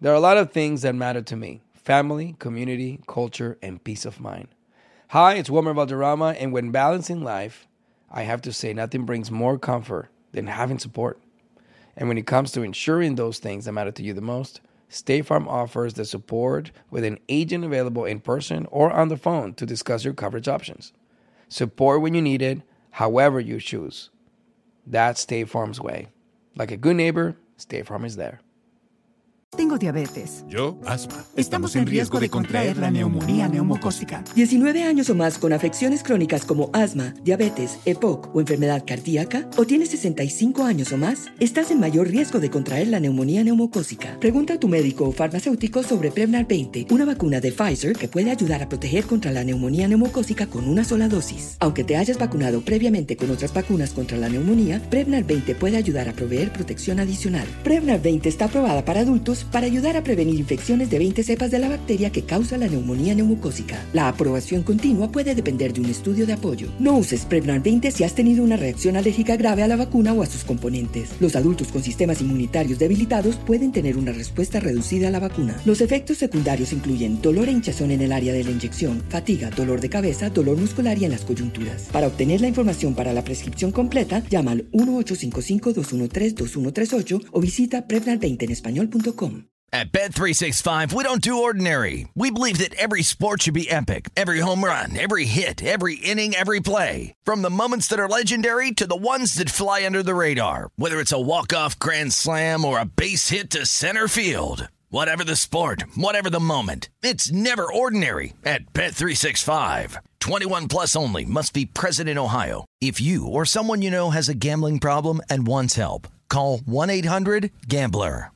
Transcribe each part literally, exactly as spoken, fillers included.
There are a lot of things that matter to me: family, community, culture, and peace of mind. Hi, it's Wilmer Valderrama, and when balancing life, I have to say nothing brings more comfort than having support. And when it comes to ensuring those things that matter to you the most, State Farm offers the support with an agent available in person or on the phone to discuss your coverage options. Support when you need it, however you choose. That's State Farm's way. Like a good neighbor, State Farm is there. Tengo diabetes. Yo, asma. Estamos en riesgo de contraer la neumonía neumocócica. diecinueve años o más con afecciones crónicas como asma, diabetes, E P O C o enfermedad cardíaca, o tienes sesenta y cinco años o más, estás en mayor riesgo de contraer la neumonía neumocócica. Pregunta a tu médico o farmacéutico sobre Prevnar veinte, una vacuna de Pfizer que puede ayudar a proteger contra la neumonía neumocócica con una sola dosis. Aunque te hayas vacunado previamente con otras vacunas contra la neumonía, Prevnar veinte puede ayudar a proveer protección adicional. Prevnar veinte está aprobada para adultos para ayudar a prevenir infecciones de veinte cepas de la bacteria que causa la neumonía neumocócica. La aprobación continua puede depender de un estudio de apoyo. No uses Prevnar veinte si has tenido una reacción alérgica grave a la vacuna o a sus componentes. Los adultos con sistemas inmunitarios debilitados pueden tener una respuesta reducida a la vacuna. Los efectos secundarios incluyen dolor e hinchazón en el área de la inyección, fatiga, dolor de cabeza, dolor muscular y en las coyunturas. Para obtener la información para la prescripción completa, llama al uno ocho cinco cinco, dos uno tres, dos uno tres ocho o visita prevnar veinte en español punto com. At Bet three sixty-five, we don't do ordinary. We believe that every sport should be epic. Every home run, every hit, every inning, every play. From the moments that are legendary to the ones that fly under the radar. Whether it's a walk-off grand slam or a base hit to center field. Whatever the sport, whatever the moment, it's never ordinary at Bet three sixty-five. twenty-one plus only. Must be present in Ohio. If you or someone you know has a gambling problem and wants help, call one eight hundred gambler.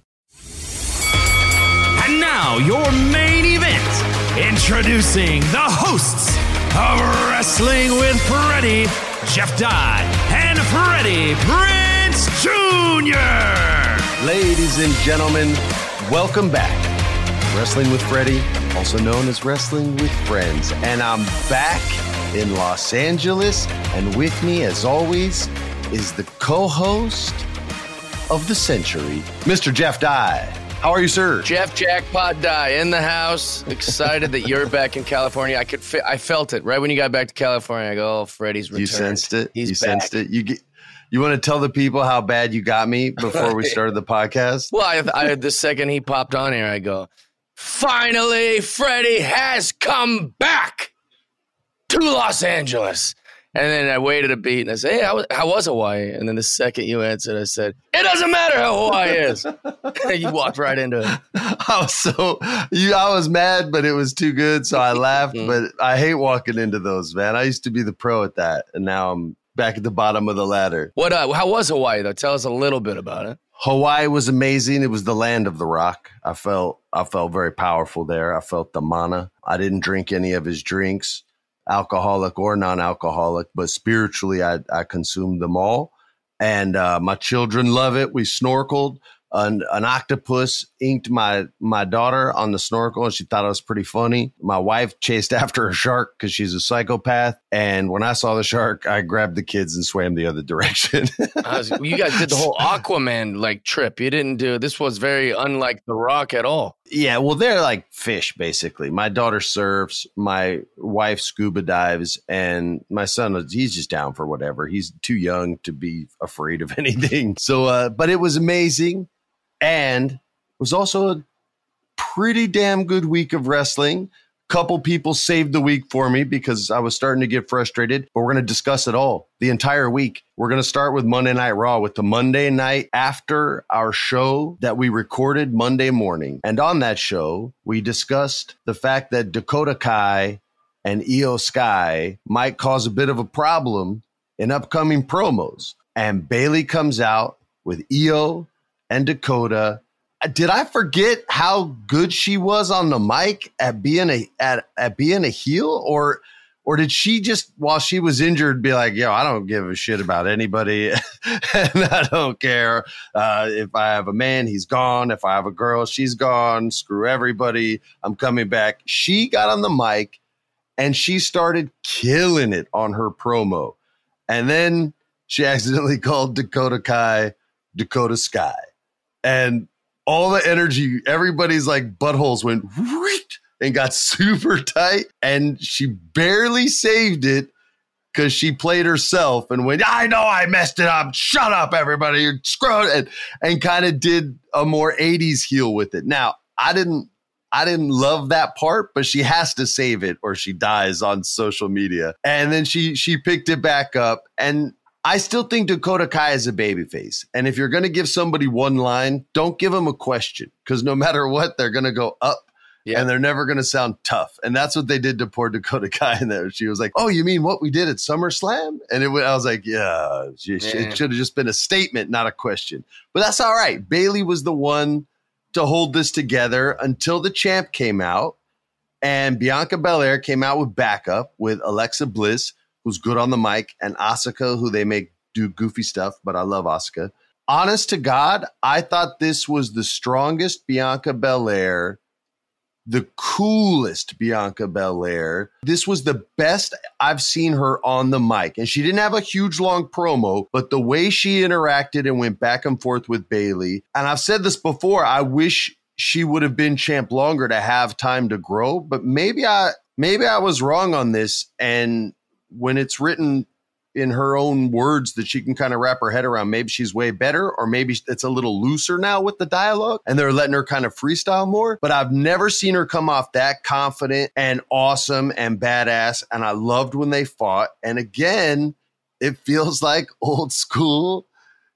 And now, your main event. Introducing the hosts of Wrestling with Freddie, Jeff Dye, and Freddie Prinze Junior Ladies and gentlemen, welcome back. Wrestling with Freddie, also known as Wrestling with Friends. And I'm back in Los Angeles. And with me, as always, is the co-host of the century, Mister Jeff Dye. How are you, sir? Jeff Jackpot Dye in the house. Excited that you're back in California. I could, fi- I felt it right when you got back to California. I go, oh, Freddie's returned. You sensed it. He's you back. sensed it. You get. You want to tell the people how bad you got me before we started the podcast? Well, I, I the second he popped on here, I go, finally, Freddie has come back to Los Angeles. And then I waited a beat and I said, hey, how, how was Hawaii? And then the second you answered, I said, it doesn't matter how Hawaii is. You walked right into it. I was so, you, I was mad, but it was too good. So I laughed, but I hate walking into those, man. I used to be the pro at that. And now I'm back at the bottom of the ladder. What? Uh, how was Hawaii, though? Tell us a little bit about it. Hawaii was amazing. It was the land of the Rock. I felt, I felt very powerful there. I felt the mana. I didn't drink any of his drinks, alcoholic or non-alcoholic, but spiritually, I, I consumed them all. And uh, my children love it. We snorkeled. An, an octopus inked my, my daughter on the snorkel, and she thought it was pretty funny. My wife chased after a shark because she's a psychopath. And when I saw the shark, I grabbed the kids and swam the other direction. I was, you guys did the whole Aquaman like trip. You didn't do this. Was very unlike The Rock at all. Yeah, well, they're like fish, basically. My daughter surfs, my wife scuba dives, and my son, he's just down for whatever. He's too young to be afraid of anything. So, uh, but it was amazing. And it was also a pretty damn good week of wrestling. Couple people saved the week for me because I was starting to get frustrated, but we're going to discuss it all the entire week. We're going to start with Monday Night Raw, with the Monday night after our show that we recorded Monday morning. And on that show, we discussed the fact that Dakota Kai and Io Sky might cause a bit of a problem in upcoming promos. And Bayley comes out with Io and Dakota. Did I forget how good she was on the mic at being a at, at being a heel, or or did she just, while she was injured, be like, yo, I don't give a shit about anybody and I don't care uh, if I have a man, he's gone. If I have a girl, she's gone. Screw everybody. I'm coming back. She got on the mic and she started killing it on her promo, and then she accidentally called Dakota Kai Dakota Sky. And all the energy, everybody's like buttholes went whoosh, and got super tight. And she barely saved it because she played herself and went, I know I messed it up. Shut up, everybody. You're screwed. And, and kind of did a more eighties heel with it. Now, I didn't I didn't love that part, but she has to save it or she dies on social media. And then she she picked it back up. And I still think Dakota Kai is a babyface. And if you're going to give somebody one line, don't give them a question, because no matter what, they're going to go up. Yeah. And they're never going to sound tough. And that's what they did to poor Dakota Kai in there. She was like, oh, you mean what we did at SummerSlam? And it, I was like, yeah, she, yeah. it should have just been a statement, not a question. But that's all right. Bayley was the one to hold this together until the champ came out. And Bianca Belair came out with backup with Alexa Bliss, who's good on the mic, and Asuka, who they make do goofy stuff, but I love Asuka. Honest to God, I thought this was the strongest Bianca Belair, the coolest Bianca Belair. This was the best I've seen her on the mic. And she didn't have a huge long promo, but the way she interacted and went back and forth with Bayley. And I've said this before, I wish she would have been champ longer to have time to grow, but maybe I maybe I was wrong on this. And when it's written in her own words that she can kind of wrap her head around, maybe she's way better, or maybe it's a little looser now with the dialogue and they're letting her kind of freestyle more. But I've never seen her come off that confident and awesome and badass. And I loved when they fought. And again, it feels like old school,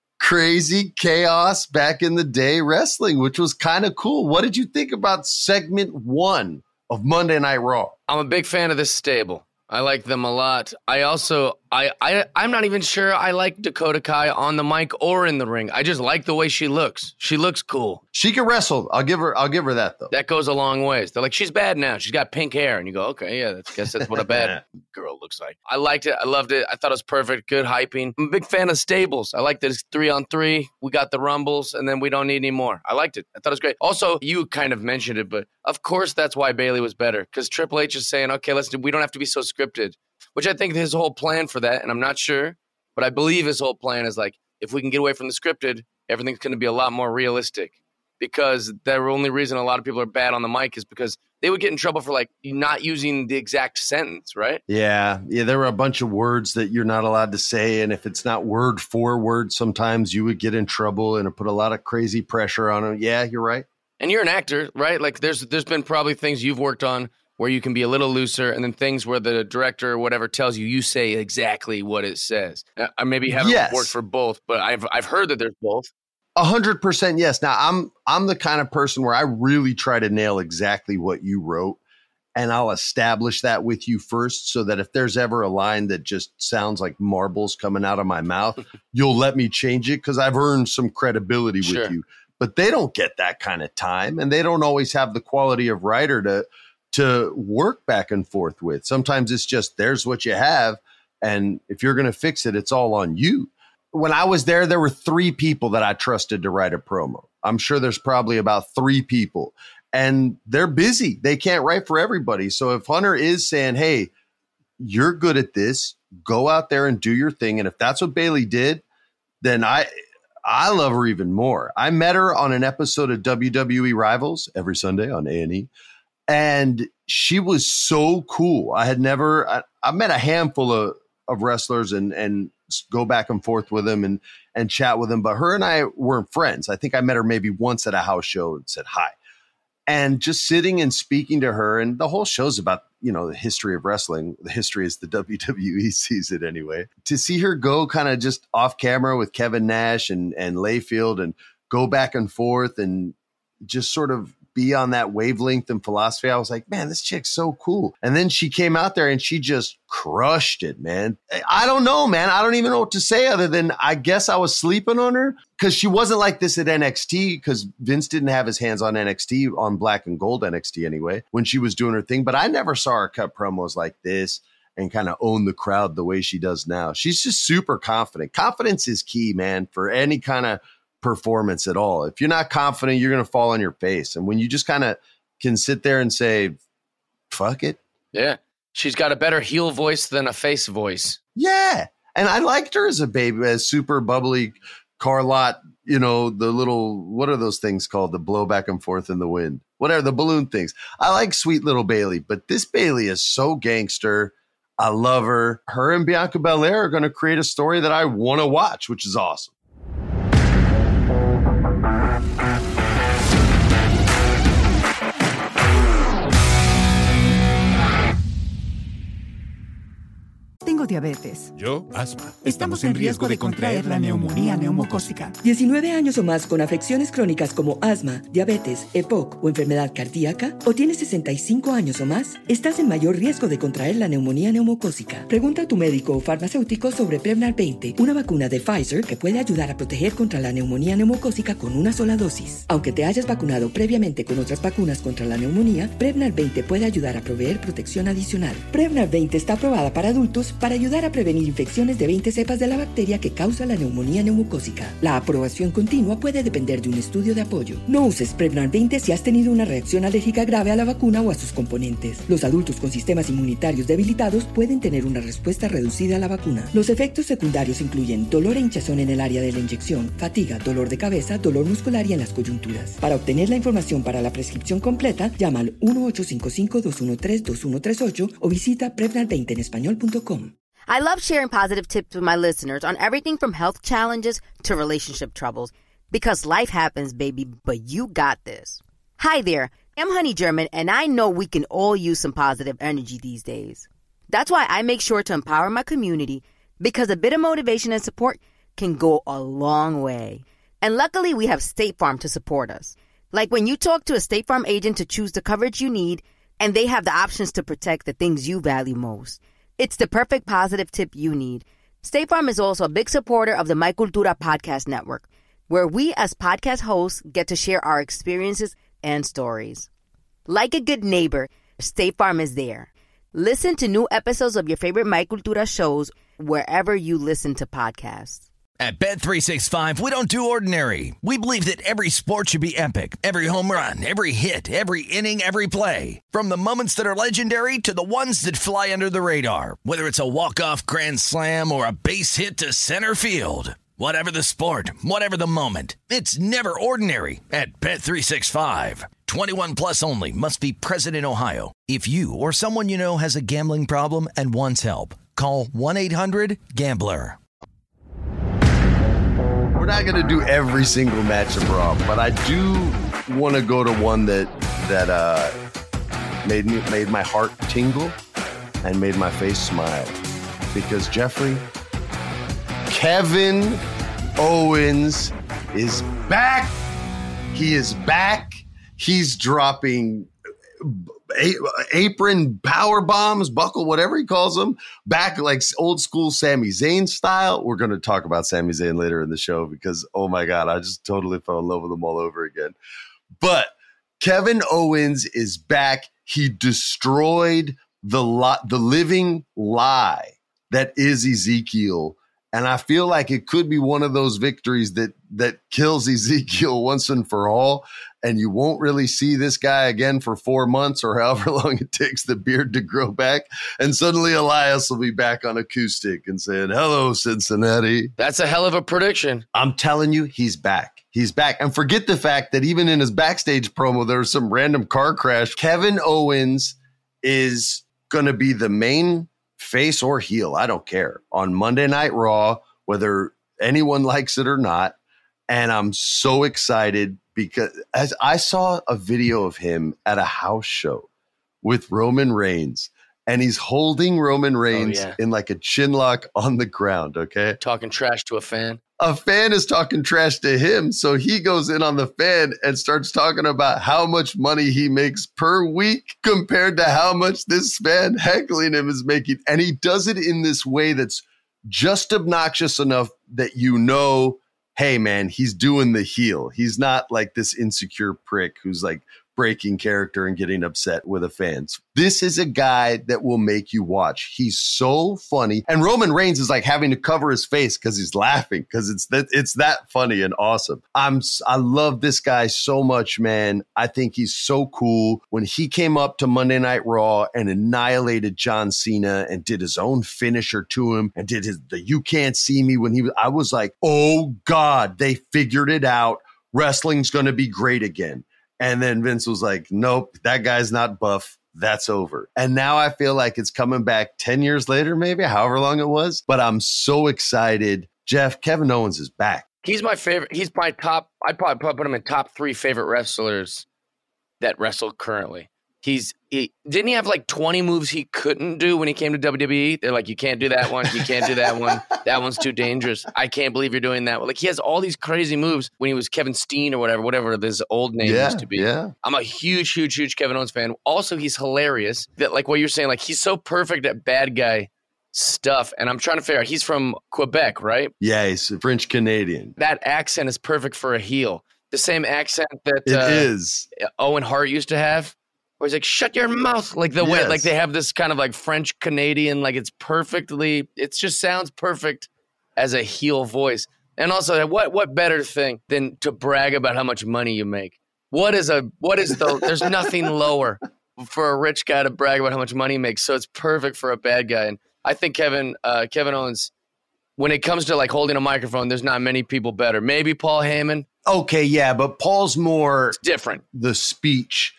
crazy chaos back in the day wrestling, which was kind of cool. What did you think about segment one of Monday Night Raw? I'm a big fan of this stable. I like them a lot. I also, I, I, I'm not even sure I like Dakota Kai on the mic or in the ring. I just like the way she looks. She looks cool. She can wrestle. I'll give her, I'll give her that though. That goes a long ways. They're like, she's bad now. She's got pink hair. And you go, okay, yeah, I guess that's what a bad girl looks like. I liked it. I loved it. I thought it was perfect. Good hyping. I'm a big fan of stables. I like that it's three on three. We got the rumbles and then we don't need any more. I liked it. I thought it was great. Also, you kind of mentioned it, but of course that's why Bayley was better, because Triple H is saying, okay, let's do, we don't have to be so scripted, which I think his whole plan for that, and I'm not sure, but I believe his whole plan is like, if we can get away from the scripted, everything's going to be a lot more realistic. Because the only reason a lot of people are bad on the mic is because they would get in trouble for like not using the exact sentence, right? Yeah. Yeah. There were a bunch of words that you're not allowed to say. And if it's not word for word, sometimes you would get in trouble and it put a lot of crazy pressure on them. Yeah, you're right. And you're an actor, right? Like there's there's been probably things you've worked on where you can be a little looser, and then things where the director or whatever tells you, you say exactly what it says. I maybe haven't yes. worked for both, but I've I've heard that there's both. A hundred percent yes. Now I'm I'm the kind of person where I really try to nail exactly what you wrote, and I'll establish that with you first, so that if there's ever a line that just sounds like marbles coming out of my mouth, you'll let me change it because I've earned some credibility Sure. with you. But they don't get that kind of time, and they don't always have the quality of writer to to work back and forth with. Sometimes it's just, there's what you have. And if you're going to fix it, it's all on you. When I was there, there were three people that I trusted to write a promo. I'm sure there's probably about three people, and they're busy. They can't write for everybody. So if Hunter is saying, hey, you're good at this, go out there and do your thing. And if that's what Bayley did, then I, I love her even more. I met her on an episode of W W E Rivals every Sunday on A and E. And she was so cool. I had never, I, I met a handful of, of wrestlers and, and go back and forth with them and, and chat with them. But her and I weren't friends. I think I met her maybe once at a house show and said hi. And just sitting and speaking to her, and the whole show's about, you know, the history of wrestling. The history is the W W E sees it anyway. To see her go kind of just off camera with Kevin Nash and, and Layfield and go back and forth and just sort of be on that wavelength and philosophy, I was like, man, this chick's so cool. And then she came out there and she just crushed it, man. I don't know, man. I don't even know what to say other than I guess I was sleeping on her, because she wasn't like this at N X T, because Vince didn't have his hands on N X T, on Black and Gold N X T anyway, when she was doing her thing. But I never saw her cut promos like this and kind of own the crowd the way she does now. She's just super confident. Confidence is key, man, for any kind of performance at all. If you're not confident, you're going to fall on your face. And when you just kind of can sit there and say, fuck it. Yeah. She's got a better heel voice than a face voice. Yeah. And I liked her as a baby, as super bubbly, car lot, you know, the little, what are those things called? The blow back and forth in the wind, whatever, the balloon things. I like sweet little Bailey, but this Bailey is so gangster. I love her. Her and Bianca Belair are going to create a story that I want to watch, which is awesome. Tengo diabetes. Yo, asma. Estamos en riesgo de contraer la neumonía neumocócica. diecinueve años o más con afecciones crónicas como asma, diabetes, E P O C o enfermedad cardíaca, o tienes sesenta y cinco años o más, estás en mayor riesgo de contraer la neumonía neumocócica. Pregunta a tu médico o farmacéutico sobre Prevnar veinte, una vacuna de Pfizer que puede ayudar a proteger contra la neumonía neumocócica con una sola dosis. Aunque te hayas vacunado previamente con otras vacunas contra la neumonía, Prevnar veinte puede ayudar a proveer protección adicional. Prevnar veinte está aprobada para adultos para ayudar a prevenir infecciones de veinte cepas de la bacteria que causa la neumonía neumocócica. La aprobación continua puede depender de un estudio de apoyo. No uses Prevnar veinte si has tenido una reacción alérgica grave a la vacuna o a sus componentes. Los adultos con sistemas inmunitarios debilitados pueden tener una respuesta reducida a la vacuna. Los efectos secundarios incluyen dolor e hinchazón en el área de la inyección, fatiga, dolor de cabeza, dolor muscular y en las coyunturas. Para obtener la información para la prescripción completa, llama al uno ocho cinco cinco, dos uno tres, dos uno tres ocho o visita prevnar veinte en español punto com. I love sharing positive tips with my listeners on everything from health challenges to relationship troubles. Because life happens, baby, but you got this. Hi there, I'm Honey German, and I know we can all use some positive energy these days. That's why I make sure to empower my community, because a bit of motivation and support can go a long way. And luckily, we have State Farm to support us. Like when you talk to a State Farm agent to choose the coverage you need, and they have the options to protect the things you value most. It's the perfect positive tip you need. State Farm is also a big supporter of the My Cultura podcast network, where we as podcast hosts get to share our experiences and stories. Like a good neighbor, State Farm is there. Listen to new episodes of your favorite My Cultura shows wherever you listen to podcasts. At Bet three sixty-five, we don't do ordinary. We believe that every sport should be epic. Every home run, every hit, every inning, every play. From the moments that are legendary to the ones that fly under the radar. Whether it's a walk-off grand slam or a base hit to center field. Whatever the sport, whatever the moment. It's never ordinary at Bet three sixty-five. twenty-one plus only. Must be present in Ohio. If you or someone you know has a gambling problem and wants help, call one eight hundred gambler. We're not going to do every single match of Raw, but I do want to go to one that that uh, made me made my heart tingle and made my face smile. Because Jeffrey, Kevin Owens is back. He is back. He's dropping a- apron power bombs, buckle, whatever he calls them, back like old school Sami Zayn style. We're going to talk about Sami Zayn later in the show because, oh my God, I just totally fell in love with him all over again. But Kevin Owens is back. He destroyed the li- the living lie that is Ezekiel. And I feel like it could be one of those victories that that kills Ezekiel once and for all. And you won't really see this guy again for four months or however long it takes the beard to grow back. And suddenly Elias will be back on acoustic and saying, hello, Cincinnati. That's a hell of a prediction. I'm telling you, he's back. He's back. And forget the fact that even in his backstage promo, there was some random car crash. Kevin Owens is going to be the main face or heel, I don't care, on Monday Night Raw, whether anyone likes it or not. And I'm so excited because as I saw a video of him at a house show with Roman Reigns, and he's holding Roman Reigns oh, yeah. in like a chin lock on the ground, okay? Talking trash to a fan. A fan is talking trash to him, so he goes in on the fan and starts talking about how much money he makes per week compared to how much this fan heckling him is making. And he does it in this way that's just obnoxious enough that you know, hey, man, he's doing the heel. He's not like this insecure prick who's like breaking character and getting upset with a fan. This is a guy that will make you watch. He's so funny. And Roman Reigns is like having to cover his face because he's laughing because it's that it's that funny and awesome. I'm I love this guy so much, man. I think he's so cool. When he came up to Monday Night Raw and annihilated John Cena and did his own finisher to him and did his the You Can't See Me when he was, I was like, oh God, they figured it out. Wrestling's going to be great again. And then Vince was like, nope, that guy's not buff. That's over. And now I feel like it's coming back ten years later, maybe, however long it was. But I'm so excited. Jeff, Kevin Owens is back. He's my favorite. He's my top. I'd probably put him in top three favorite wrestlers that wrestle currently. He's he didn't he have like twenty moves he couldn't do when he came to W W E? They're like, you can't do that one, you can't do that one, that one's too dangerous. I can't believe you're doing that. Like he has all these crazy moves when he was Kevin Steen or whatever, whatever his old name yeah, used to be. Yeah. I'm a huge, huge, huge Kevin Owens fan. Also, he's hilarious. That like what you're saying, like he's so perfect at bad guy stuff. And I'm trying to figure out, he's from Quebec, right? Yeah, he's French Canadian. That accent is perfect for a heel. The same accent that it uh, is. Owen Hart used to have. Where he's like, shut your mouth. Like the way, Yes. like they have this kind of like French Canadian, like it's perfectly, it just sounds perfect as a heel voice. And also, what what better thing than to brag about how much money you make? What is a, what is the, there's nothing lower for a rich guy to brag about how much money he makes. So it's perfect for a bad guy. And I think Kevin, uh, Kevin Owens, when it comes to like holding a microphone, there's not many people better. Maybe Paul Heyman. Okay, yeah, but Paul's more It's different. the speech.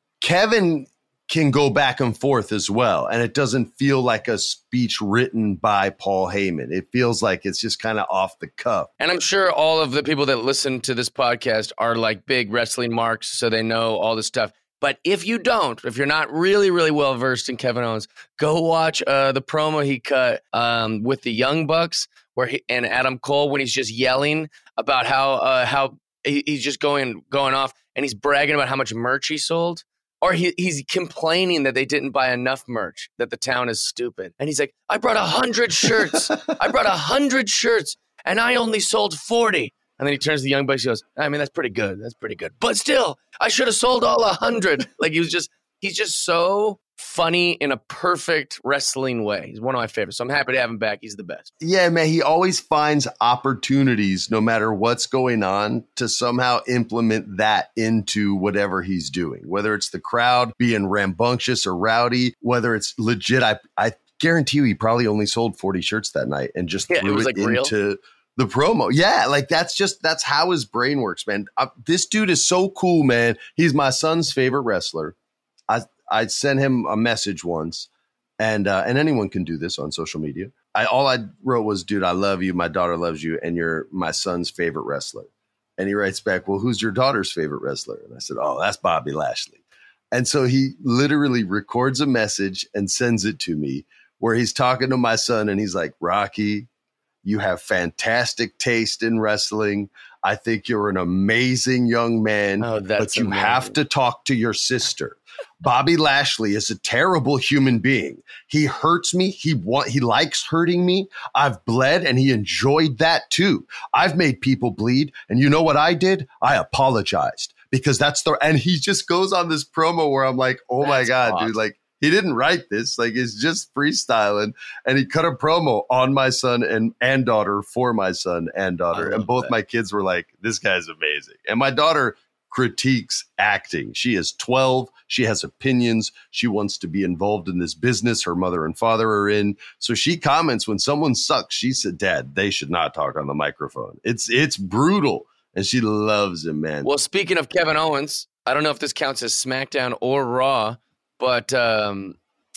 Kevin can go back and forth as well, and it doesn't feel like a speech written by Paul Heyman. It feels like it's just kind of off the cuff. And I'm sure all of the people that listen to this podcast are like big wrestling marks, so they know all this stuff. But if you don't, if you're not really, really well versed in Kevin Owens, go watch uh, the promo he cut um, with the Young Bucks, where he, and Adam Cole, when he's just yelling about how uh, how he, he's just going going off, and he's bragging about how much merch he sold. Or he, he's complaining that they didn't buy enough merch, that the town is stupid. And he's like, I brought a hundred shirts. I brought a hundred shirts, and I only sold forty. And then he turns to the Young Bucks and goes, I mean, that's pretty good. That's pretty good. But still, I should have sold all a hundred. Like he was just, he's just so funny in a perfect wrestling way. He's one of my favorites. So I'm happy to have him back. He's the best. Yeah, man, he always finds opportunities, no matter what's going on, to somehow implement that into whatever he's doing, whether it's the crowd being rambunctious or rowdy, whether it's legit. I, I guarantee you he probably only sold forty shirts that night and just Yeah, it threw was, it like, real. into the promo. Yeah, like that's just, that's how his brain works, man. Uh, this dude is so cool, man. He's my son's favorite wrestler. I I sent him a message once, and uh, and anyone can do this on social media. I all I wrote was, dude, I love you. My daughter loves you, and you're my son's favorite wrestler. And he writes back, well, who's your daughter's favorite wrestler? And I said, oh, that's Bobby Lashley. And so he literally records a message and sends it to me where he's talking to my son, and he's like, Rocky, you have fantastic taste in wrestling. I think you're an amazing young man, Oh, that's but you amazing. have to talk to your sister. Bobby Lashley is a terrible human being. He hurts me. He want, he likes hurting me. I've bled, and he enjoyed that too. I've made people bleed, and you know what I did? I apologized because that's the, and he just goes on this promo where I'm like, oh my That's God, awesome. dude, like he didn't write this. Like it's just freestyling, and he cut a promo on my son and, and daughter for my son and daughter. I And love both that. my kids were like, this guy's amazing. And my daughter critiques acting. She is twelve. She has opinions. She wants to be involved in this business her mother and father are in. So she comments when someone sucks. She said, Dad, they should not talk on the microphone. It's it's brutal. And she loves him, man. Well, speaking of Kevin Owens, I don't know if this counts as SmackDown or Raw, but um,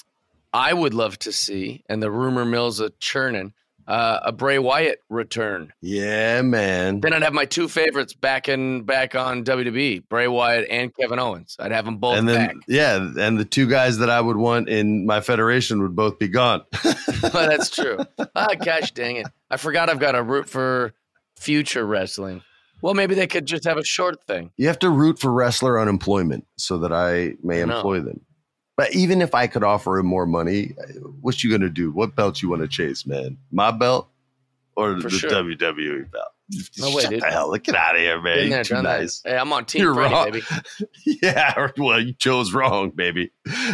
I would love to see, and the rumor mills are churning, uh, a Bray Wyatt return. Yeah, man. Then I'd have my two favorites back in back on W W E, Bray Wyatt and Kevin Owens. I'd have them both And then, back. yeah, and the two guys that I would want in my federation would both be gone. But that's true. Ah, gosh dang it. I forgot I've got to root for future wrestling. Well, maybe they could just have a short thing. You have to root for wrestler unemployment so that I may I know. employ them. But even if I could offer him more money, what you going to do? What belt you want to chase, man? My belt or For the sure. W W E belt? No way, Shut dude. the hell. Get out of here, man. Been there, You're too done that. nice. Hey, I'm on Team You're Freddie, wrong. baby. Yeah, well, you chose wrong, baby.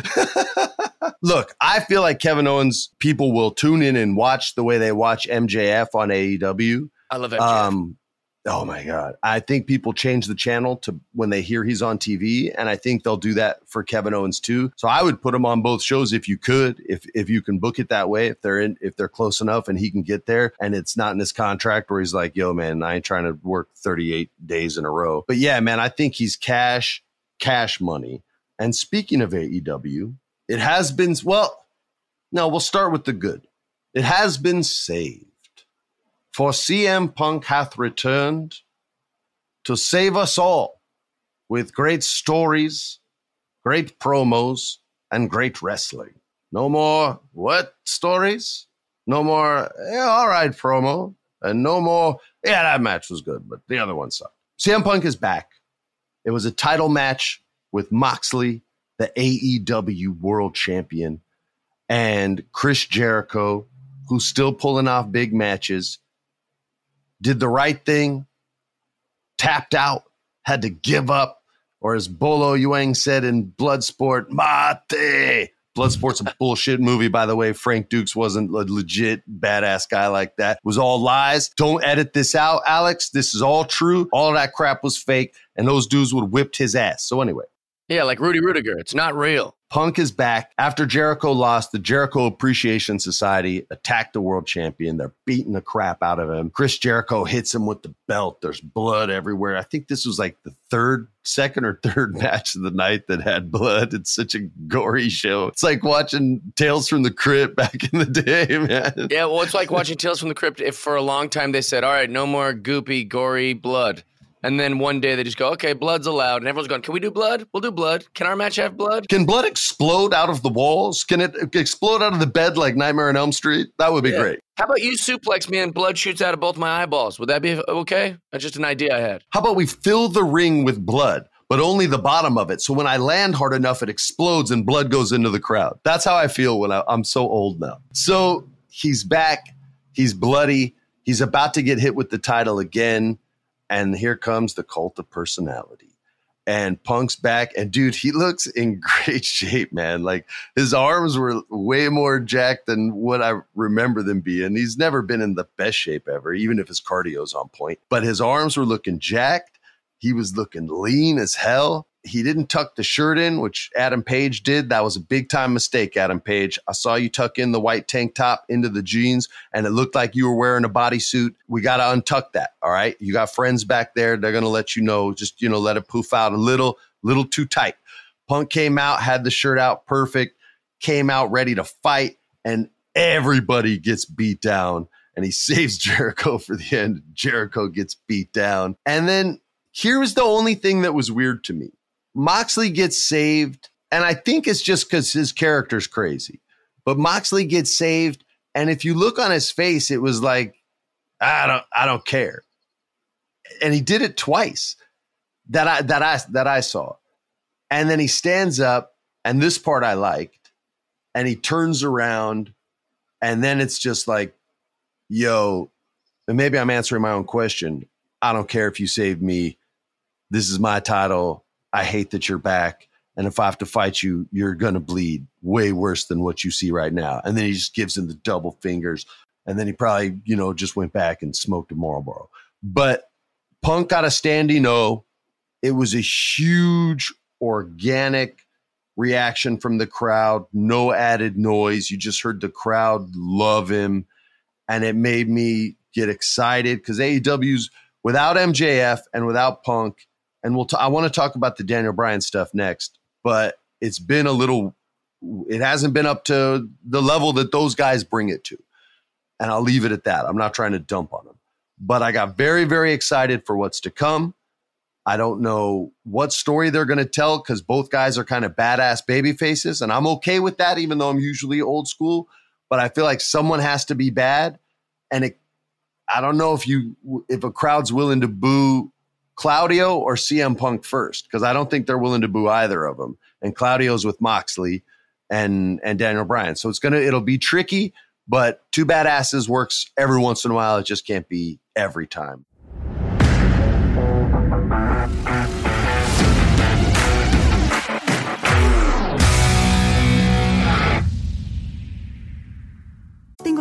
Look, I feel like Kevin Owens people will tune in and watch the way they watch M J F on A E W. I love M J F. Um, oh my God. I think people change the channel to when they hear he's on T V, and I think they'll do that for Kevin Owens too. So I would put him on both shows if you could, if if you can book it that way, if they're in, if they're close enough and he can get there, and it's not in his contract where he's like, yo, man, I ain't trying to work thirty-eight days in a row. But yeah, man, I think he's cash, cash money. And speaking of A E W, it has been, well, no, we'll start with the good. It has been saved. For C M Punk hath returned to save us all with great stories, great promos, and great wrestling. No more what stories? No more, yeah, all right, promo. And no more, yeah, that match was good, but the other one sucked. C M Punk is back. It was a title match with Moxley, the A E W World Champion, and Chris Jericho, who's still pulling off big matches. Did the right thing, tapped out, had to give up, or as Bolo Yuang said in Bloodsport, mate. Bloodsport's a bullshit movie, by the way. Frank Dukes wasn't a legit badass guy like that. It was all lies. Don't edit this out, Alex. This is all true. All of that crap was fake, and those dudes would have whipped his ass. So anyway. Yeah, like Rudy Rudiger. It's not real. Punk is back. After Jericho lost, the Jericho Appreciation Society attacked the world champion. They're beating the crap out of him. Chris Jericho hits him with the belt. There's blood everywhere. I think this was like the third, second or third match of the night that had blood. It's such a gory show. It's like watching Tales from the Crypt back in the day, man. Yeah, well, it's like watching Tales from the Crypt. If for a long time they said, all right, no more goopy, gory blood. And then one day they just go, okay, blood's allowed. And everyone's going, can we do blood? We'll do blood. Can our match have blood? Can blood explode out of the walls? Can it explode out of the bed like Nightmare on Elm Street? That would be Yeah. great. How about you suplex me and blood shoots out of both my eyeballs? Would that be okay? That's just an idea I had. How about we fill the ring with blood, but only the bottom of it? So when I land hard enough, it explodes and blood goes into the crowd. That's how I feel when I, I'm so old now. So he's back. He's bloody. He's about to get hit with the title again. And here comes the Cult of Personality. And Punk's back. And, dude, he looks in great shape, man. Like, his arms were way more jacked than what I remember them being. He's never been in the best shape ever, even if his cardio's on point. But his arms were looking jacked. He was looking lean as hell. He didn't tuck the shirt in, which Adam Page did. That was a big-time mistake, Adam Page. I saw you tuck in the white tank top into the jeans, and it looked like you were wearing a bodysuit. We got to untuck that, all right? You got friends back there. They're going to let you know. Just, you know, let it poof out a little, little too tight. Punk came out, had the shirt out perfect, came out ready to fight, and everybody gets beat down, and he saves Jericho for the end. Jericho gets beat down. And then here was the only thing that was weird to me. Moxley gets saved, and I think it's just because his character's crazy. But Moxley gets saved, and if you look on his face, it was like, I don't, I don't care. And he did it twice that I that I that I saw. And then he stands up, and this part I liked, and he turns around, and then it's just like, yo, and maybe I'm answering my own question. I don't care if you saved me. This is my title. I hate that you're back. And if I have to fight you, you're going to bleed way worse than what you see right now. And then he just gives him the double fingers. And then he probably, you know, just went back and smoked a Marlboro. But Punk got a standing O. It was a huge organic reaction from the crowd. No added noise. You just heard the crowd love him. And it made me get excited because A E W's without M J F and without Punk. And we'll. T- I want to talk about the Daniel Bryan stuff next, but it's been a little. It hasn't been up to the level that those guys bring it to, and I'll leave it at that. I'm not trying to dump on them, but I got very, very excited for what's to come. I don't know what story they're going to tell because both guys are kind of badass baby faces, and I'm okay with that, even though I'm usually old school. But I feel like someone has to be bad, and it. I don't know if you if a crowd's willing to boo Claudio or C M Punk first, because I don't think they're willing to boo either of them. And Claudio's with Moxley and and Daniel Bryan. So it's gonna it'll be tricky, but two badasses works every once in a while. It just can't be every time.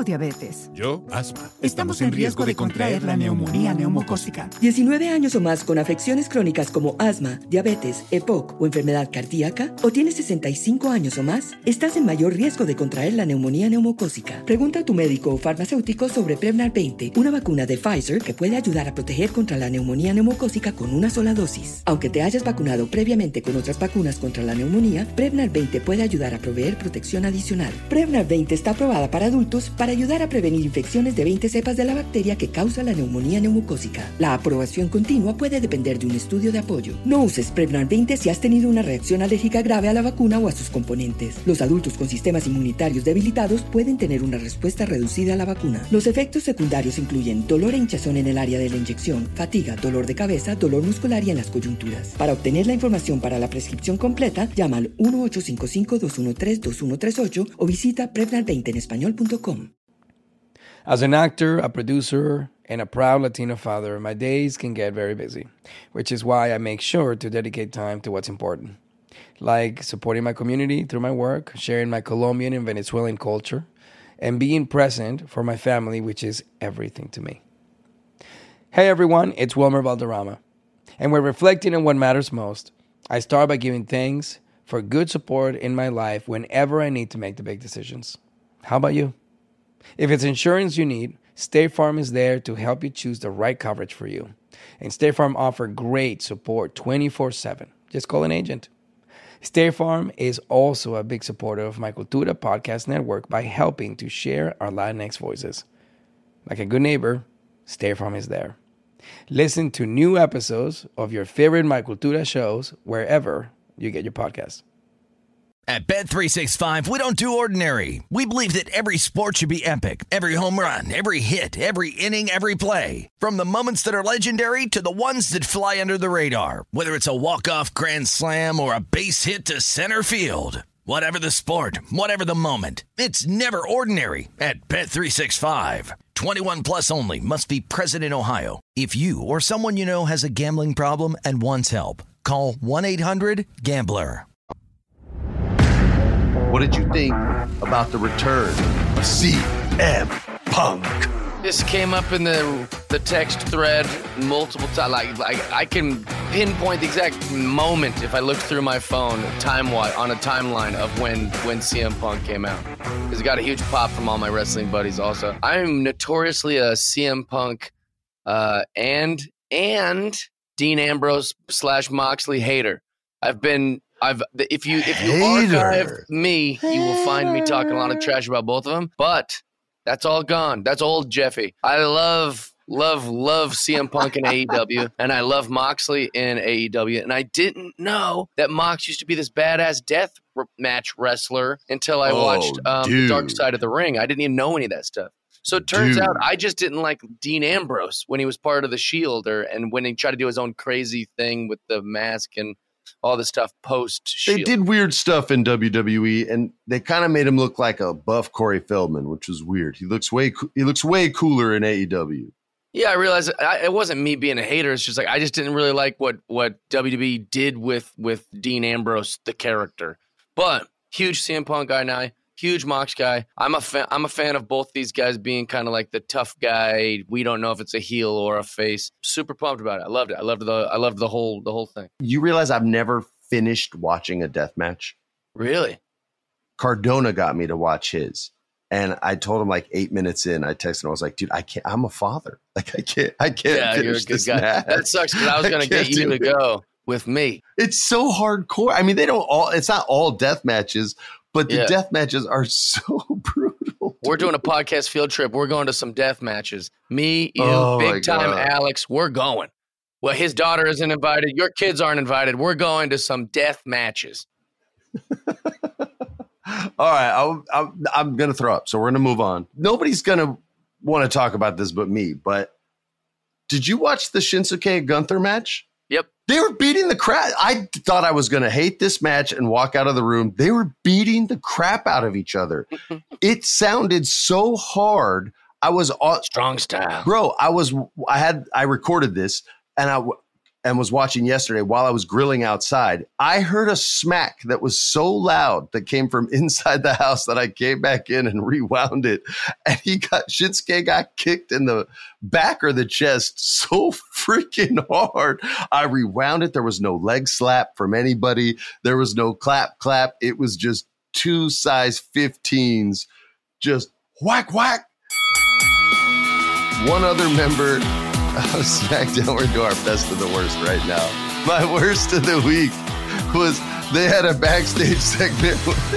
diabetes. Yo, asma. Estamos en riesgo de contraer la neumonía neumocócica. diecinueve años o más con afecciones crónicas como asma, diabetes, E P O C o enfermedad cardíaca, o tienes sesenta y cinco años o más, estás en mayor riesgo de contraer la neumonía neumocócica. Pregunta a tu médico o farmacéutico sobre Prevnar veinte, una vacuna de Pfizer que puede ayudar a proteger contra la neumonía neumocócica con una sola dosis. Aunque te hayas vacunado previamente con otras vacunas contra la neumonía, Prevnar veinte puede ayudar a proveer protección adicional. Prevnar veinte está aprobada para adultos para ayudar a prevenir infecciones de veinte cepas de la bacteria que causa la neumonía neumocócica. La aprobación continua puede depender de un estudio de apoyo. No uses Prevnar veinte si has tenido una reacción alérgica grave a la vacuna o a sus componentes. Los adultos con sistemas inmunitarios debilitados pueden tener una respuesta reducida a la vacuna. Los efectos secundarios incluyen dolor e hinchazón en el área de la inyección, fatiga, dolor de cabeza, dolor muscular y en las coyunturas. Para obtener la información para la prescripción completa, llama al uno ocho cinco cinco, dos uno tres, dos uno tres ocho o visita prevnar veinte en español punto com. As an actor, a producer, and a proud Latino father, my days can get very busy, which is why I make sure to dedicate time to what's important, like supporting my community through my work, sharing my Colombian and Venezuelan culture, and being present for my family, which is everything to me. Hey everyone, it's Wilmer Valderrama, and we're reflecting on what matters most. I start by giving thanks for good support in my life whenever I need to make the big decisions. How about you? If it's insurance you need, State Farm is there to help you choose the right coverage for you. And State Farm offers great support twenty-four seven. Just call an agent. State Farm is also a big supporter of my Cultura podcast network by helping to share our Latinx voices. Like a good neighbor, State Farm is there. Listen to new episodes of your favorite My Cultura shows wherever you get your podcasts. At Bet three sixty-five, we don't do ordinary. We believe that every sport should be epic. Every home run, every hit, every inning, every play. From the moments that are legendary to the ones that fly under the radar. Whether it's a walk-off grand slam or a base hit to center field. Whatever the sport, whatever the moment. It's never ordinary at Bet three sixty-five. twenty-one plus only. Must be present in Ohio. If you or someone you know has a gambling problem and wants help, call one eight hundred gambler. What did you think about the return of C M Punk? This came up in the the text thread multiple times. Like, like I can pinpoint the exact moment if I look through my phone, time wise, on a timeline of when when C M Punk came out. Because it got a huge pop from all my wrestling buddies. Also, I'm notoriously a C M Punk uh, and and Dean Ambrose slash Moxley hater. I've been. I've if you if you Hater. archive me, you will find me talking a lot of trash about both of them. But that's all gone. That's old Jeffy. I love, love, love C M Punk in A E W, and I love Moxley in A E W. And I didn't know that Mox used to be this badass death r- match wrestler until I Oh, watched um, The dude. Dark Side of the Ring. I didn't even know any of that stuff. So it turns Dude. out I just didn't like Dean Ambrose when he was part of the Shield, or and when he tried to do his own crazy thing with the mask and all the stuff post Shield. They did weird stuff in W W E, and they kind of made him look like a buff Corey Feldman, which was weird. He looks way co- he looks way cooler in A E W. Yeah, I realized I, it wasn't me being a hater. It's just like I just didn't really like what what W W E did with with Dean Ambrose, the character. But huge C M Punk guy now, huge Mox guy. I'm a fan. I'm a fan of both these guys being kind of like the tough guy. We don't know if it's a heel or a face. Super pumped about it. I loved it. I loved the I loved the whole the whole thing. You realize I've never finished watching a death match? Really? Cardona got me to watch his. And I told him like eight minutes in, I texted him, I was like, dude, I can't, I'm a father. Like I can't, I can't Yeah, finish you're a good this guy. match. That sucks because I was going to get can't you do to it. go with me. It's so hardcore. I mean, they don't all, it's not all death matches, but the Yeah. death matches are so brutal. We're doing a podcast field trip. We're going to some death matches. Me, you, Oh, my big time God. Alex. We're going. Well, his daughter isn't invited. Your kids aren't invited. We're going to some death matches. All right, I'll, I'm, I'm going to throw up, so we're going to move on. Nobody's going to want to talk about this but me, but did you watch the Shinsuke Gunther match? Yep. They were beating the crap. I thought I was going to hate this match and walk out of the room. They were beating the crap out of each other. It sounded so hard. I was all, Strong style. bro, I was, I had, I recorded this and I, and was watching yesterday while I was grilling outside, I heard a smack that was so loud that came from inside the house that I came back in and rewound it. And he got, Shinsuke got kicked in the back or the chest so freaking hard. I rewound it. There was no leg slap from anybody. There was no clap, clap. It was just two size fifteens, just whack, whack. One other member of SmackDown, we're doing our best of the worst right now. My worst of the week was they had a backstage segment.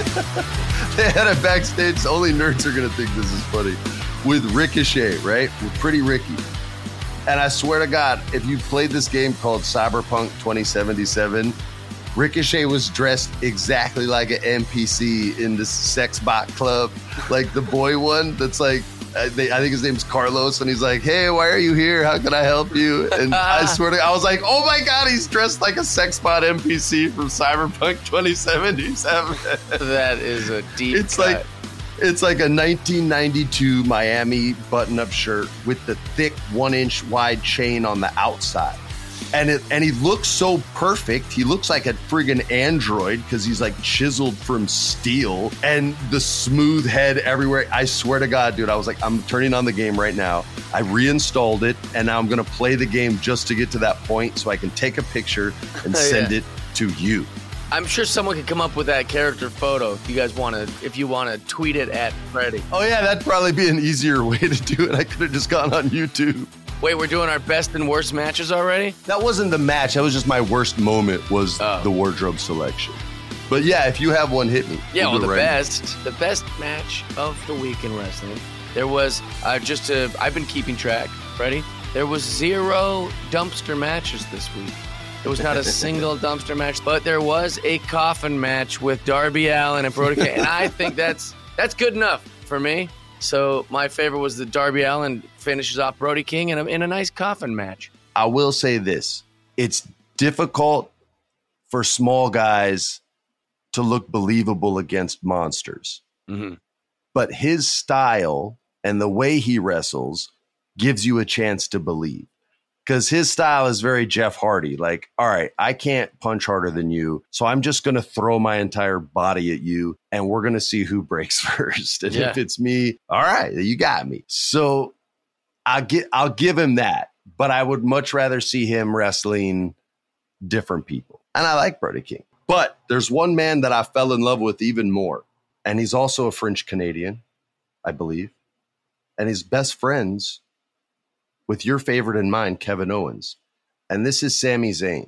They had a backstage, only nerds are going to think this is funny, with Ricochet, right? With Pretty Ricky. And I swear to God, if you played this game called Cyberpunk twenty seventy-seven, Ricochet was dressed exactly like an N P C in the sex bot club, like the boy one that's like, I think his name's Carlos, and he's like, hey, why are you here? How can I help you? And I swear to God, I was like, oh my God, he's dressed like a sex bot N P C from Cyberpunk twenty seventy-seven. That is a deep It's cut. like it's like a nineteen ninety-two Miami button-up shirt with the thick one-inch wide chain on the outside. And it, and he looks so perfect. He looks like a friggin' android because he's like chiseled from steel and the smooth head everywhere. I swear to God, dude, I was like, I'm turning on the game right now. I reinstalled it and now I'm going to play the game just to get to that point so I can take a picture and send yeah. it to you. I'm sure someone could come up with that character photo if you guys want to, if you want to tweet it at Freddie. Oh yeah, that'd probably be an easier way to do it. I could have just gone on YouTube. Wait, we're doing our best and worst matches already? That wasn't the match. That was just my worst moment was Oh. the wardrobe selection. But yeah, if you have one, hit me. Yeah, We'll well, do the it right now. best, the best match of the week in wrestling. There was uh, just a, I've been keeping track, Freddie. There was zero dumpster matches this week. There was not a single dumpster match, but there was a coffin match with Darby Allin and Brody King, and I think that's that's good enough for me. So my favorite was the Darby Allin finishes off Brody King in a, in a nice coffin match. I will say this. It's difficult for small guys to look believable against monsters. Mm-hmm. But his style and the way he wrestles gives you a chance to believe. Because his style is very Jeff Hardy. Like, all right, I can't punch harder than you, so I'm just going to throw my entire body at you, and we're going to see who breaks first. And Yeah. if it's me, all right, you got me. So I'll, get, I'll give him that, but I would much rather see him wrestling different people. And I like Brody King. But there's one man that I fell in love with even more, and he's also a French Canadian, I believe, and he's best friends with your favorite in mind, Kevin Owens. And this is Sami Zayn.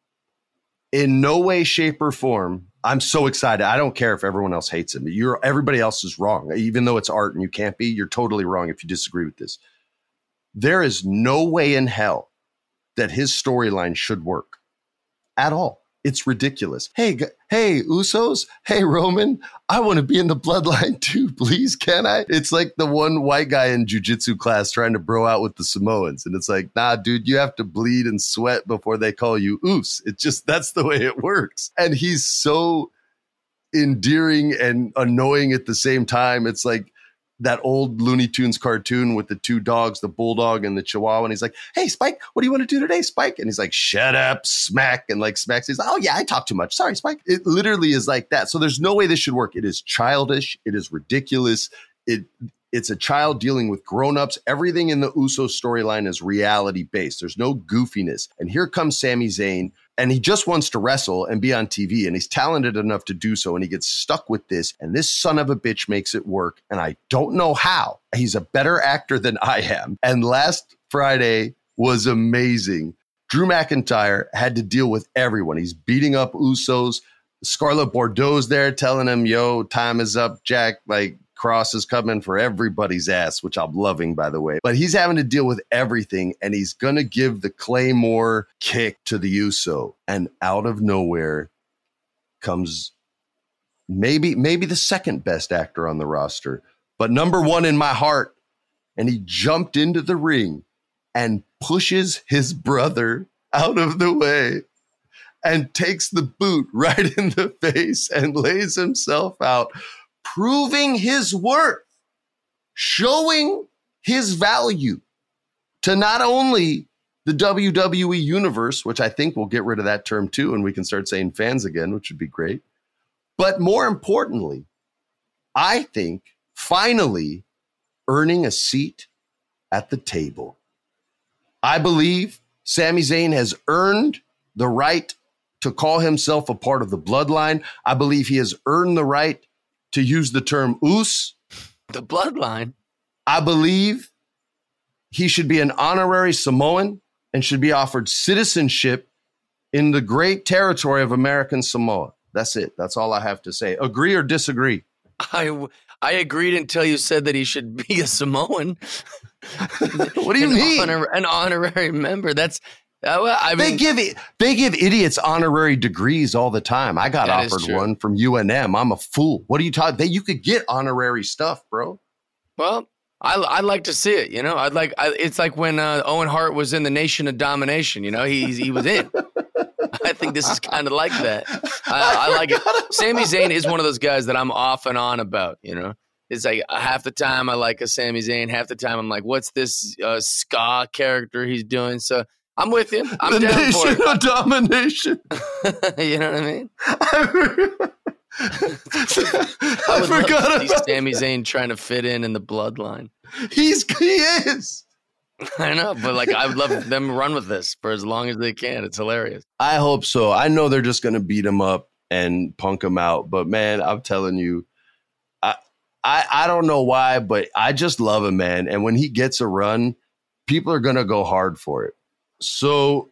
In no way, shape, or form, I'm so excited. I don't care if everyone else hates him. You're, everybody else is wrong. Even though it's art and you can't be, you're totally wrong if you disagree with this. There is no way in hell that his storyline should work at all. It's ridiculous. Hey, g- hey, Usos. Hey, Roman. I want to be in the bloodline too, please. Can I? It's like the one white guy in jiu-jitsu class trying to bro out with the Samoans. And it's like, nah, dude, you have to bleed and sweat before they call you Us. It just, that's the way it works. And he's so endearing and annoying at the same time. It's like that old Looney Tunes cartoon with the two dogs, the bulldog and the chihuahua. And he's like, hey, Spike, what do you want to do today, Spike? And he's like, shut up, smack. And like smacks. He's like, oh, yeah, I talk too much. Sorry, Spike. It literally is like that. So there's no way this should work. It is childish. It is ridiculous. It It's a child dealing with grown-ups. Everything in the Uso storyline is reality-based. There's no goofiness. And here comes Sami Zayn, and he just wants to wrestle and be on T V, and he's talented enough to do so, and he gets stuck with this, and this son of a bitch makes it work, and I don't know how. He's a better actor than I am. And last Friday was amazing. Drew McIntyre had to deal with everyone. He's beating up Usos. Scarlett Bordeaux's there telling him, yo, time is up, Jack. Like, Cross is coming for everybody's ass, which I'm loving, by the way. But he's having to deal with everything, and he's going to give the Claymore kick to the Uso. And out of nowhere comes maybe, maybe the second best actor on the roster, but number one in my heart. And he jumped into the ring and pushes his brother out of the way and takes the boot right in the face and lays himself out, proving his worth, showing his value to not only the W W E universe, which I think will get rid of that term too, and we can start saying fans again, which would be great. But more importantly, I think finally earning a seat at the table. I believe Sami Zayn has earned the right to call himself a part of the bloodline. I believe he has earned the right to use the term Uce. The bloodline? I believe he should be an honorary Samoan and should be offered citizenship in the great territory of American Samoa. That's it. That's all I have to say. Agree or disagree? I, I agreed until you said that he should be a Samoan. What do you an mean? Honor, an honorary member. That's uh, well, I they mean, give it. They give idiots honorary degrees all the time. I got That is offered true. one from U N M. I'm a fool. What are you talking? They you could get honorary stuff, bro. well, I I like to see it. You know, I'd like. I, it's like when uh, Owen Hart was in the Nation of Domination. You know, he he was in. I think this is kind of like that. I, I like it. Sami Zayn is one of those guys that I'm off and on about. You know, it's like half the time I like a Sami Zayn, half the time I'm like, what's this uh, ska character he's doing? So I'm with you. I'm the down for Nation it. of Domination. You know what I mean? I I would love forgot to see about Sami Zayn trying to fit in in the bloodline. He's he is. I know, but like I would love them to run with this for as long as they can. It's hilarious. I hope so. I know they're just going to beat him up and punk him out, but man, I'm telling you, I, I I don't know why, but I just love him, man. And when he gets a run, people are going to go hard for it. So,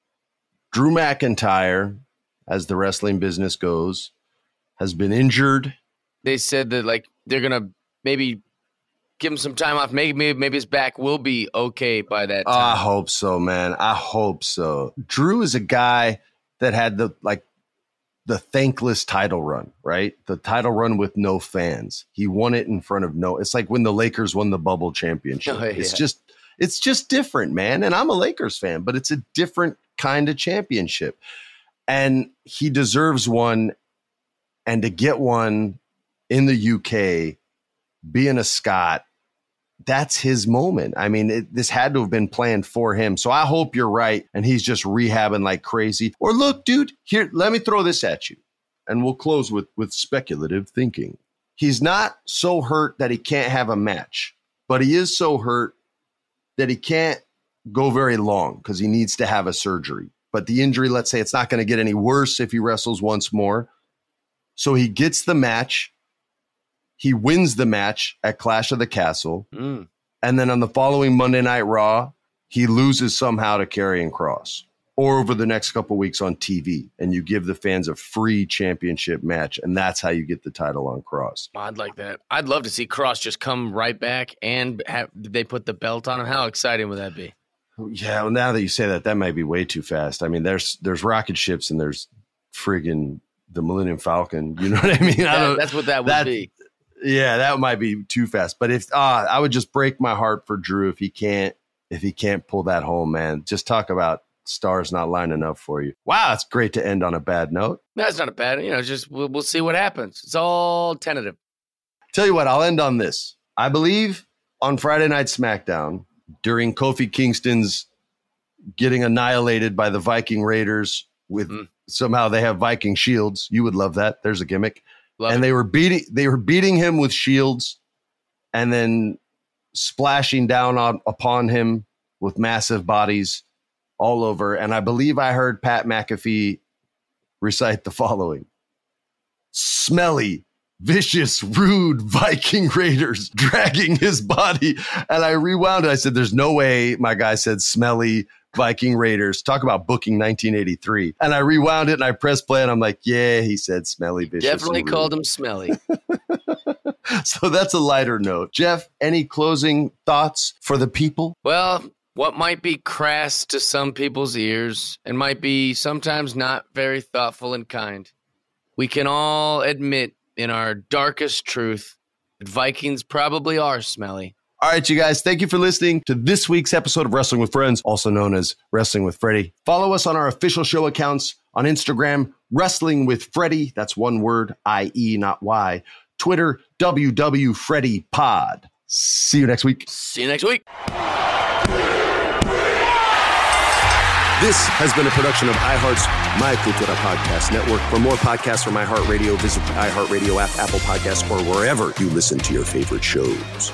Drew McIntyre, as the wrestling business goes, has been injured. They said that like they're gonna maybe give him some time off. Maybe maybe, maybe his back will be okay by that Oh, I time. hope so, man. I hope so. Drew is a guy that had the like the thankless title run, right? The title run with no fans. He won it in front of no. It's like when the Lakers won the bubble championship. Oh, yeah. It's just it's just different, man. And I'm a Lakers fan, but it's a different kind of championship. And he deserves one. And to get one in the U K, being a Scot, that's his moment. I mean, it, this had to have been planned for him. So I hope you're right. And he's just rehabbing like crazy. Or look, dude, here, let me throw this at you. And we'll close with, with speculative thinking. He's not so hurt that he can't have a match, but he is so hurt that he can't go very long because he needs to have a surgery. But the injury, let's say it's not going to get any worse if he wrestles once more. So he gets the match. He wins the match at Clash of the Castle. Mm. And then on the following Monday Night Raw, he loses somehow to Karrion Kross. Or over the next couple of weeks on T V. And you give the fans a free championship match. And that's how you get the title on Kross. I'd like that. I'd love to see Cross just come right back and have they put the belt on him. How exciting would that be? Yeah, well, now that you say that, that might be way too fast. I mean, there's there's rocket ships and there's friggin' the Millennium Falcon. You know what I mean? I That- don't, that's what that would that- be. Yeah, that might be too fast. But if uh, I would just break my heart for Drew if he can't if he can't pull that home, man. Just talk about stars not lining up for you. Wow, it's great to end on a bad note. That's not a bad. You know, just we'll, we'll see what happens. It's all tentative. Tell you what, I'll end on this. I believe on Friday Night SmackDown during Kofi Kingston's getting annihilated by the Viking Raiders with Mm. somehow they have Viking shields. You would love that. There's a gimmick. Love and it. they were beating they were beating him with shields and then splashing down on, upon him with massive bodies all over. And I believe I heard Pat McAfee recite the following: smelly, vicious, rude Viking Raiders dragging his body. And I rewound it. I said, there's no way my guy said smelly Viking Raiders. Talk about booking nineteen eighty-three. And I rewound it and I pressed play and I'm like, yeah, he said smelly, vicious. Definitely called him smelly. So that's a lighter note. Jeff, any closing thoughts for the people? Well, what might be crass to some people's ears and might be sometimes not very thoughtful and kind, we can all admit in our darkest truth that Vikings probably are smelly. All right, you guys, thank you for listening to this week's episode of Wrestling with Friends, also known as Wrestling with Freddie. Follow us on our official show accounts on Instagram, Wrestling with Freddie. That's one word, I E, not Y. Twitter, W W Freddie Pod. See you next week. See you next week. This has been a production of iHeart's My Cultura Podcast Network. For more podcasts from iHeartRadio, visit the iHeartRadio app, Apple Podcasts, or wherever you listen to your favorite shows.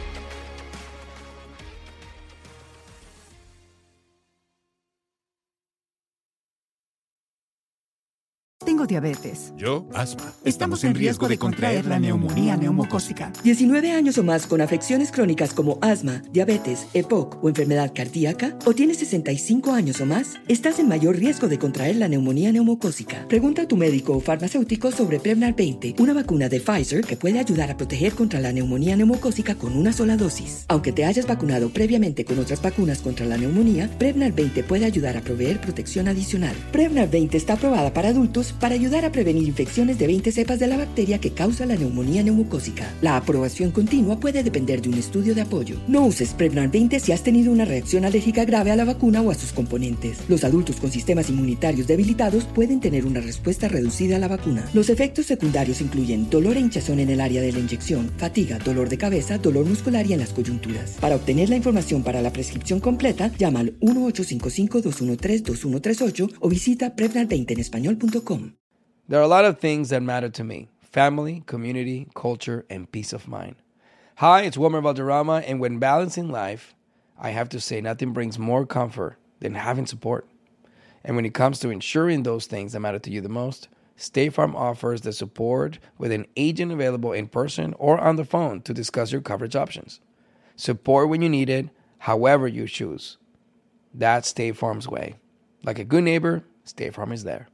Tengo diabetes. Yo, asma. Estamos en riesgo de contraer la neumonía neumocócica. diecinueve años o más con afecciones crónicas como asma, diabetes, E P O C o enfermedad cardíaca, o tienes sesenta y cinco años o más, estás en mayor riesgo de contraer la neumonía neumocócica. Pregunta a tu médico o farmacéutico sobre Prevnar veinte, una vacuna de Pfizer que puede ayudar a proteger contra la neumonía neumocócica con una sola dosis. Aunque te hayas vacunado previamente con otras vacunas contra la neumonía, Prevnar veinte puede ayudar a proveer protección adicional. Prevnar veinte está aprobada para adultos para ayudar a prevenir infecciones de veinte cepas de la bacteria que causa la neumonía neumocócica. La aprobación continua puede depender de un estudio de apoyo. No uses Prevnar veinte si has tenido una reacción alérgica grave a la vacuna o a sus componentes. Los adultos con sistemas inmunitarios debilitados pueden tener una respuesta reducida a la vacuna. Los efectos secundarios incluyen dolor e hinchazón en el área de la inyección, fatiga, dolor de cabeza, dolor muscular y en las coyunturas. Para obtener la información para la prescripción completa, llama al uno ocho cinco cinco, dos uno tres, dos uno tres ocho o visita prevnar veinte en español punto com. There are a lot of things that matter to me: family, community, culture, and peace of mind. Hi, it's Wilmer Valderrama, and when balancing life, I have to say nothing brings more comfort than having support. And when it comes to ensuring those things that matter to you the most, State Farm offers the support with an agent available in person or on the phone to discuss your coverage options. Support when you need it, however you choose. That's State Farm's way. Like a good neighbor, State Farm is there.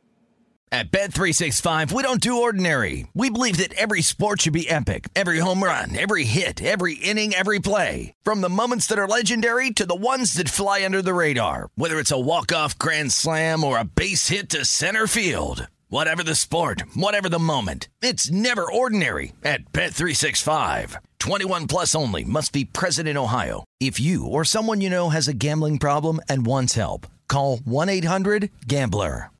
At Bet three sixty-five, we don't do ordinary. We believe that every sport should be epic. Every home run, every hit, every inning, every play. From the moments that are legendary to the ones that fly under the radar. Whether it's a walk-off grand slam or a base hit to center field. Whatever the sport, whatever the moment. It's never ordinary at Bet three sixty-five. twenty-one plus only. Must be present in Ohio. If you or someone you know has a gambling problem and wants help, call one eight hundred gambler.